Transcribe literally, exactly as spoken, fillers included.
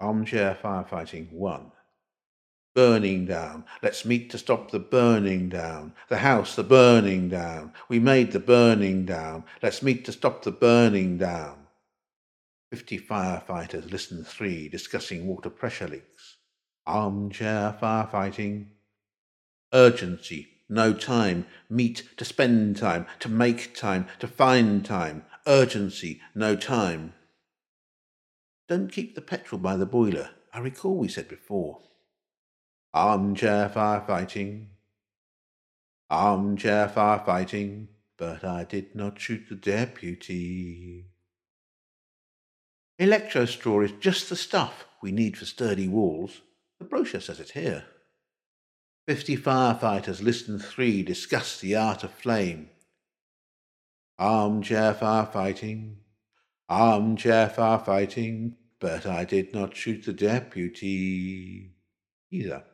Armchair firefighting one. Burning down. Let's meet to stop the burning down. The house, the burning down. We made the burning down. Let's meet to stop the burning down. Fifty firefighters listen three, discussing water pressure leaks. Armchair firefighting. Urgency. No time. Meet to spend time. To make time. To find time. Urgency. No time. Don't keep the petrol by the boiler. I recall we said before. Armchair firefighting. Armchair firefighting. But I did not shoot the deputy. Electro straw is just the stuff we need for sturdy walls. The brochure says it here. Fifty firefighters, listen three, discuss the art of flame. Armchair firefighting. Armchair firefighting. But I did not shoot the deputy either.